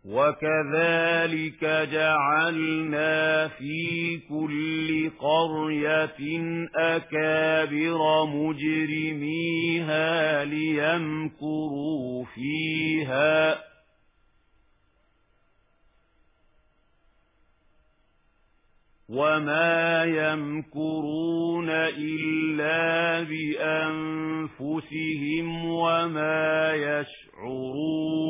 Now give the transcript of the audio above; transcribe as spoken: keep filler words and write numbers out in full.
وكذلك جعلنا في كل قرية أكابر مجرميها ليمكروا فيها وما يمكرون إلا بأنفسهم وما يشعرون.